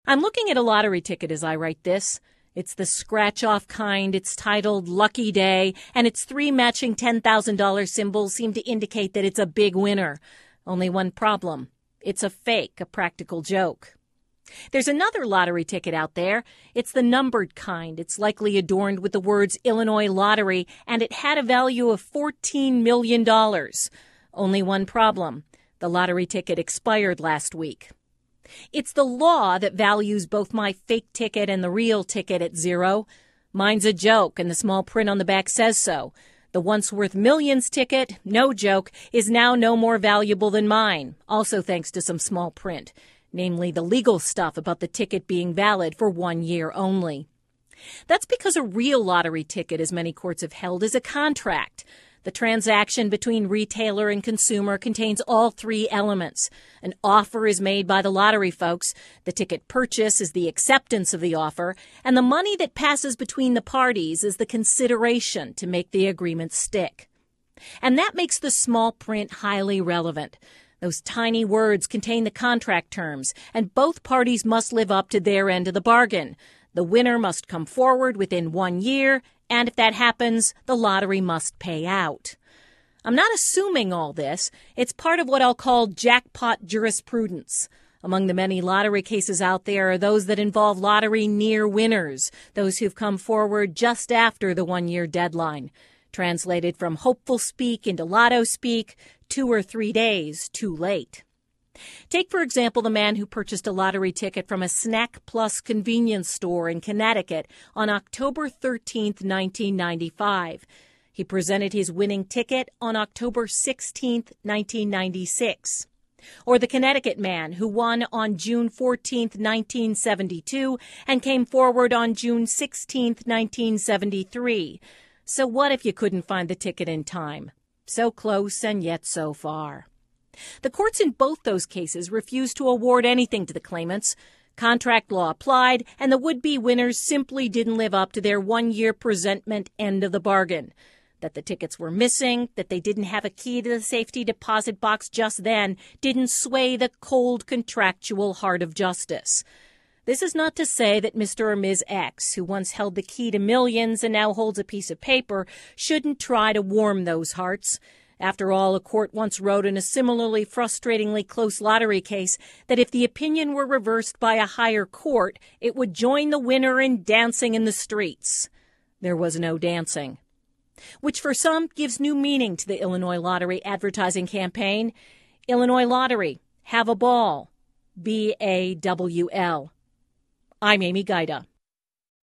I'm looking at a lottery ticket as I write this. It's the scratch-off kind. It's titled Lucky Day, and its 3 matching $10,000 symbols seem to indicate that it's a big winner. Only one problem. It's a fake, a practical joke. There's another lottery ticket out there. It's the numbered kind. It's likely adorned with the words Illinois Lottery, and it had a value of $14 million. Only one problem. The lottery ticket expired last week. It's the law that values both my fake ticket and the real ticket at zero. Mine's a joke, and the small print on the back says so. The once worth millions ticket, no joke, is now no more valuable than mine, also thanks to some small print, namely the legal stuff about the ticket being valid for 1 year only. That's because a real lottery ticket, as many courts have held, is a contract. The transaction between retailer and consumer contains all 3 elements. An offer is made by the lottery folks, the ticket purchase is the acceptance of the offer, and the money that passes between the parties is the consideration to make the agreement stick. And that makes the small print highly relevant. Those tiny words contain the contract terms, and both parties must live up to their end of the bargain. The winner must come forward within 1 year, and if that happens, the lottery must pay out. I'm not assuming all this. It's part of what I'll call jackpot jurisprudence. Among the many lottery cases out there are those that involve lottery near winners, those who've come forward just after the 1 year deadline. Translated from hopeful speak into lotto speak, 2 or 3 days too late. Take, for example, the man who purchased a lottery ticket from a Snack Plus convenience store in Connecticut on October 13, 1995. He presented his winning ticket on October 16, 1996. Or the Connecticut man who won on June 14, 1972 and came forward on June 16, 1973. So what if you couldn't find the ticket in time? So close and yet so far. The courts in both those cases refused to award anything to the claimants. Contract law applied, and the would-be winners simply didn't live up to their 1 year presentment end of the bargain. That the tickets were missing, that they didn't have a key to the safety deposit box just then, didn't sway the cold contractual heart of justice. This is not to say that Mr. or Ms. X, who once held the key to millions and now holds a piece of paper, shouldn't try to warm those hearts. After all, a court once wrote in a similarly frustratingly close lottery case that if the opinion were reversed by a higher court, it would join the winner in dancing in the streets. There was no dancing. Which for some gives new meaning to the Illinois Lottery advertising campaign. Illinois Lottery, have a ball. BAWL. I'm Amy Gaida.